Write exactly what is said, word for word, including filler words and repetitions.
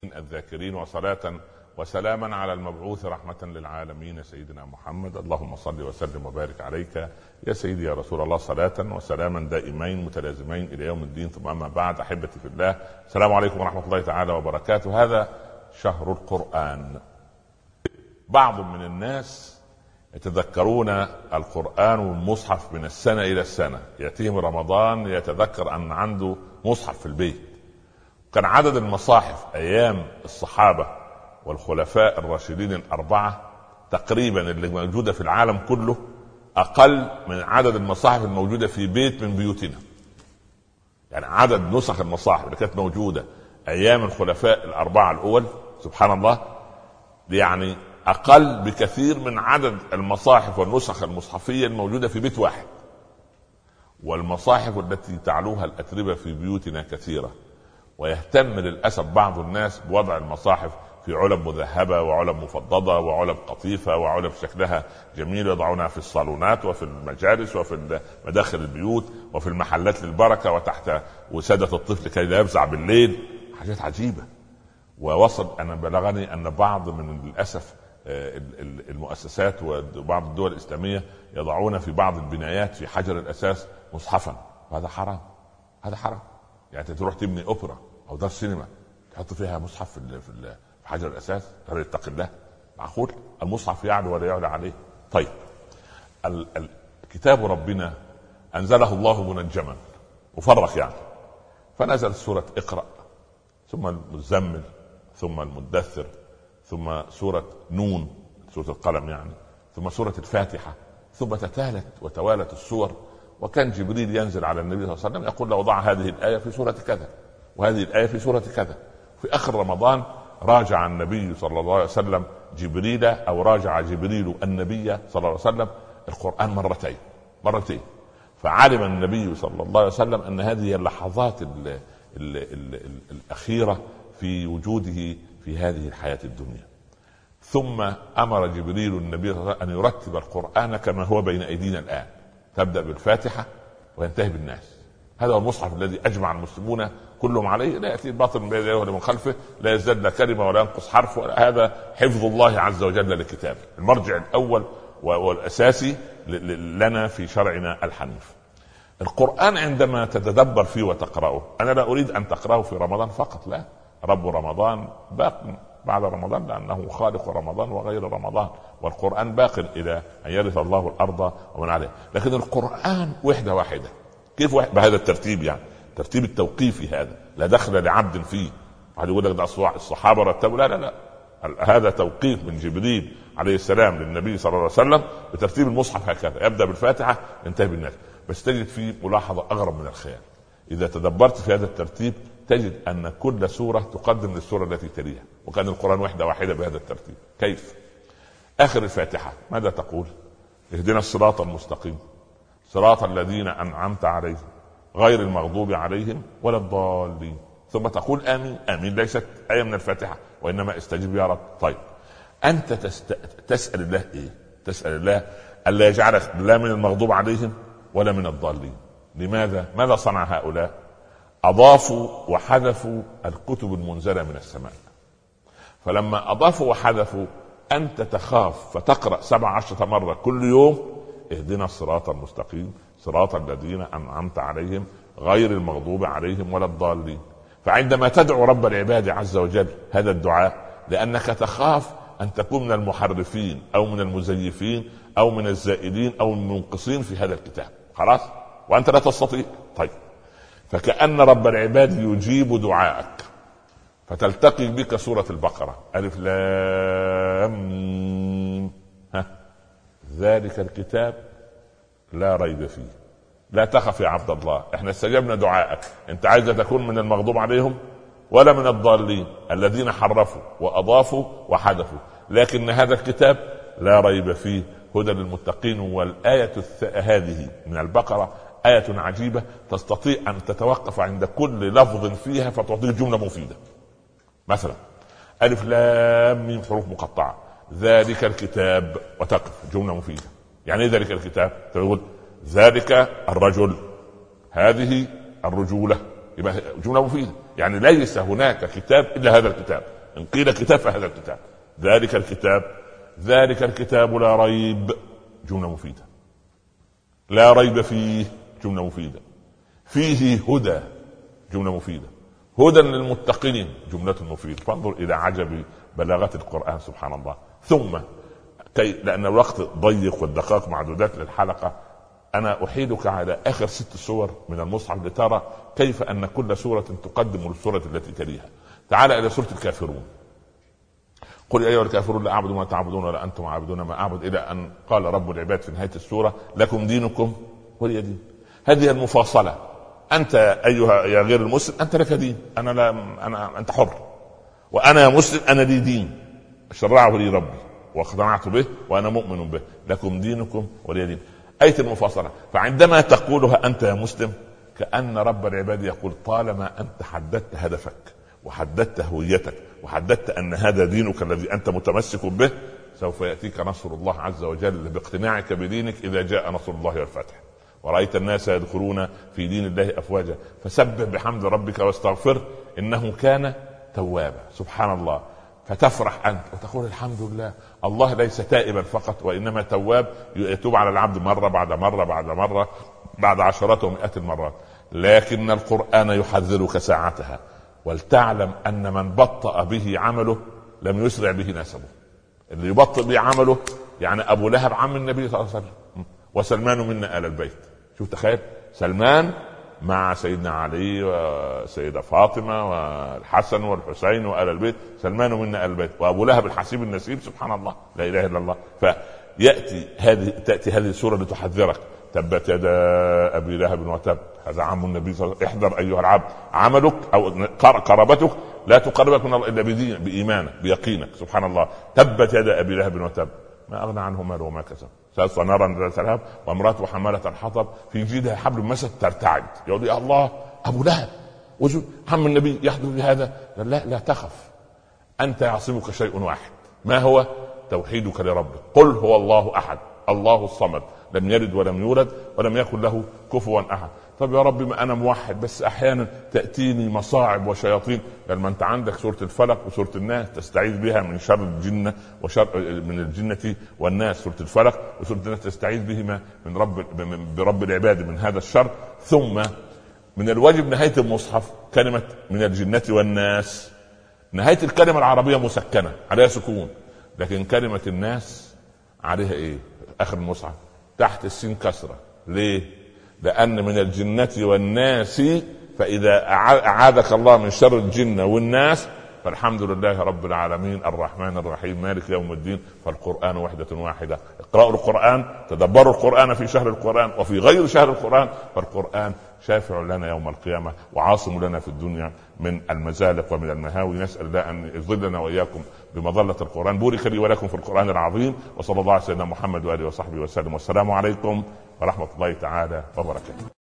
الذاكرين، وصلاة وسلاما على المبعوث رحمة للعالمين سيدنا محمد. اللهم صل وسلم وبارك عليك يا سيدي يا رسول الله، صلاة وسلاما دائمين متلازمين إلى يوم الدين. ثم أما بعد، أحبتي في الله، السلام عليكم ورحمة الله تعالى وبركاته. هذا شهر القرآن. بعض من الناس يتذكرون القرآن والمصحف من السنة إلى السنة، يأتيهم رمضان يتذكر أن عنده مصحف في البيت. كان عدد المصاحف أيام الصحابة والخلفاء الراشدين الأربعة تقريبا اللي موجودة في العالم كله أقل من عدد المصاحف الموجودة في بيت من بيوتنا. يعني عدد نسخ المصاحف اللي كانت موجودة أيام الخلفاء الأربعة الأول سبحان الله يعني أقل بكثير من عدد المصاحف والنسخ المصحفية الموجودة في بيت واحد. والمصاحف التي تعلوها الأتربة في بيوتنا كثيرة، ويهتم للأسف بعض الناس بوضع المصاحف في علب مذهبة وعلب مفضضة وعلب قطيفة وعلب شكلها جميل، يضعونها في الصالونات وفي المجالس وفي مداخل البيوت وفي المحلات للبركة وتحت وسادة الطفل كي لا يفزع بالليل. حاجات عجيبة. ووصل أنا بلغني أن بعض من الأسف المؤسسات وبعض الدول الإسلامية يضعون في بعض البنايات في حجر الأساس مصحفا، وهذا حرام. هذا حرام. يعني تروح تبني أوبرا أو دار سينما تحط فيها مصحف في في حجر الأساس؟ هل يتقي الله؟ معقول المصحف يعلو ولا يعلى عليه؟ طيب، الكتاب ربنا أنزله الله منجما مفرق يعني، فنزل سورة اقرأ، ثم المزمل، ثم المدثر، ثم سورة نون سورة القلم يعني، ثم سورة الفاتحة، ثم تتالت وتوالت السور. وكان جبريل ينزل على النبي صلى الله عليه وسلم يقول له وضع هذه الآية في سورة كذا وهذه الآية في سورة كذا. في آخر رمضان راجع النبي صلى الله عليه وسلم جبريل أو راجع جبريل النبي صلى الله عليه وسلم القرآن مرتين مرتين فعلم النبي صلى الله عليه وسلم أن هذه اللحظات ال ال ال ال الأخيرة في وجوده في هذه الحياة الدنيا. ثم أمر جبريل النبي صلى الله عليه وسلم أن يرتب القرآن كما هو بين أيدينا الآن، تبدأ بالفاتحة وينتهي بالناس. هذا هو المصحف الذي أجمع المسلمون كلهم عليه، لا يأتي الباطل من بين يديه ولا من خلفه، لا يزداد لا كلمة ولا ينقص حرف. هذا حفظ الله عز وجل لكتابه، المرجع الأول والأساسي لنا في شرعنا الحنيف. القرآن عندما تتدبر فيه وتقرأه، أنا لا أريد أن تقرأه في رمضان فقط، لا، رب رمضان باق بعد رمضان لأنه خالق رمضان وغير رمضان، والقرآن باق إلى أن يرث الله الأرض ومن عليها. لكن القرآن وحدة واحدة. كيف واحد؟ بهذا الترتيب، يعني ترتيب التوقيفي، هذا لا دخل لعبد فيه. واحد يقول لك ده الصحابة رتبوا، لا لا لا، هذا توقيف من جبريل عليه السلام للنبي صلى الله عليه وسلم بترتيب المصحف هكذا، يبدأ بالفاتحة ينتهي بالناس. بس تجد فيه ملاحظة أغرب من الخيال. إذا تدبرت في هذا الترتيب تجد أن كل سورة تقدم للسورة التي تليها، وكان القرآن وحدة واحدة بهذا الترتيب. كيف؟ آخر الفاتحة ماذا تقول؟ اهدنا الصراط المستقيم صراط الذين أنعمت عليهم غير المغضوب عليهم ولا الضالين. ثم تقول آمين. آمين ليست آية من الفاتحة، وإنما استجب يا رب. طيب، أنت تست... تسأل الله إيه؟ تسأل الله ألا يجعلك لا من المغضوب عليهم ولا من الضالين. لماذا؟ ماذا صنع هؤلاء؟ أضافوا وحذفوا الكتب المنزلة من السماء. فلما أضافوا وحذفوا أنت تخاف فتقرأ سبع عشرة مرة كل يوم اهدنا الصراط المستقيم صراط الذين أنعمت عليهم غير المغضوب عليهم ولا الضالين. فعندما تدعو رب العباد عز وجل هذا الدعاء لأنك تخاف أن تكون من المحرفين أو من المزيفين أو من الزائدين أو المنقصين في هذا الكتاب، خلاص، وأنت لا تستطيع. طيب، فكأن رب العباد يجيب دعائك، فتلتقي بك سورة البقرة ألف لام ها ذلك الكتاب لا ريب فيه لا تخف يا عبد الله، احنا استجبنا دعائك. انت عايز تكون من المغضوب عليهم ولا من الضالين الذين حرفوا وأضافوا وحذفوا، لكن هذا الكتاب لا ريب فيه هدى للمتقين. والآية هذه من البقرة آية عجيبة، تستطيع أن تتوقف عند كل لفظ فيها فتعطيك جملة مفيدة. مثلا ألف لام ميم حروف مقطعة، ذلك الكتاب، وتقف جملة مفيدة. يعني ايه ذلك الكتاب؟ تقول ذلك الرجل، هذه الرجولة، يبقى جملة مفيدة. يعني ليس هناك كتاب إلا هذا الكتاب، إن قيل كتاب فهذا الكتاب. ذلك الكتاب ذلك الكتاب لا ريب، جملة مفيدة. لا ريب فيه، جملة مفيدة. فيه هدى، جملة مفيدة. هدى للمتقين، جملة مفيدة. فانظر إلى عجب بلاغة القرآن سبحان الله. ثم كي لأن الوقت ضيق والدقائق معدودات للحلقة، أنا أحيلك على آخر ست سور من المصحف لترى كيف أن كل سورة تقدم للسورة التي تليها. تعال إلى سورة الكافرون. قل يا أيها الكافرون لا أعبد ما تعبدون ولا أنتم عابدون ما أعبد، إلى أن قال رب العباد في نهاية السورة لكم دينكم ولي دين. هذه المفاصلة. أنت أيها يا غير المسلم أنت لك دين، أنا لا أنا أنت حر، وأنا يا مسلم أنا لي دين شرعه لي ربي واقتنعت به وأنا مؤمن به، لكم دينكم ولي دين. آية المفاصلة. فعندما تقولها أنت يا مسلم كأن رب العباد يقول طالما أنت حددت هدفك وحددت هويتك وحددت أن هذا دينك الذي أنت متمسك به، سوف يأتيك نصر الله عز وجل باقتناعك بدينك إذا جاء نصر الله والفتح ورأيت الناس يدخلون في دين الله أفواجا فسبح بحمد ربك واستغفر إنه كان توابا. سبحان الله. فتفرح أنت وتقول الحمد لله، الله ليس تائبا فقط وإنما تواب، يتوب على العبد مرة بعد مرة بعد مرة بعد عشرات ومئات المرات. لكن القرآن يحذرك ساعتها، ولتعلم أن من بطأ به عمله لم يسرع به نسبه. اللي يبطئ به عمله يعني أبو لهب عم النبي صلى الله عليه وسلم، وسلمان منا آل البيت. شوف تخيل سلمان مع سيدنا علي وسيدة فاطمة والحسن والحسين وآل البيت، سلمان منا آل البيت، وأبو لهب الحسيب النسيب. سبحان الله، لا إله إلا الله. فيأتي هذه تأتي هذه السورة لتحذرك. تبت يدا أبي لهب وتب، هذا عم النبي صلى الله عليه وسلم. احذر أيها العبد، عملك أو قرابتك لا تقربك من الله إلا بدين بإيمانك بيقينك. سبحان الله. تبت يدا أبي لهب وتب ما أغنى عنه ماله وما كسب سيصلى نارا ذات لهب وامرأته حمالة الحطب في جيدها حبل مسد ترتعد. يقول يا الله أبو لهب وجود عم النبي يحدث بهذا. لا لا تخف، أنت يعصمك شيء واحد، ما هو؟ توحيدك لربك. قل هو الله أحد الله الصمد لم يلد ولم يولد ولم يكن له كفوا أحد. طب يا رب ما أنا موحد بس أحيانا تأتيني مصاعب وشياطين. لما أنت عندك سورة الفلق وسورة الناس تستعيذ بها من شر الجنة وشر من الجنة والناس. سورة الفلق وسورة الناس تستعيذ بهما من رب برب العباد من هذا الشر. ثم من الواجب نهاية المصحف كلمة من الجنة والناس. نهاية الكلمة العربية مسكنة عليها سكون، لكن كلمة الناس عليها إيه؟ آخر المصحف تحت السين كسرة. ليه؟ لأن من الجنة والناس، فإذا أعاذك الله من شر الجنة والناس فالحمد لله رب العالمين الرحمن الرحيم مالك يوم الدين. فالقرآن وحدة واحدة. اقرأوا القرآن، تدبروا القرآن في شهر القرآن وفي غير شهر القرآن، فالقرآن شافع لنا يوم القيامة وعاصم لنا في الدنيا من المزالق ومن المهاوي. نسأل الله أن يظلنا وإياكم بمظلة القرآن. بورك لي ولكم في القرآن العظيم، وصلى الله على سيدنا محمد وآله وصحبه وسلم، والسلام عليكم ورحمة الله تعالى وبركاته.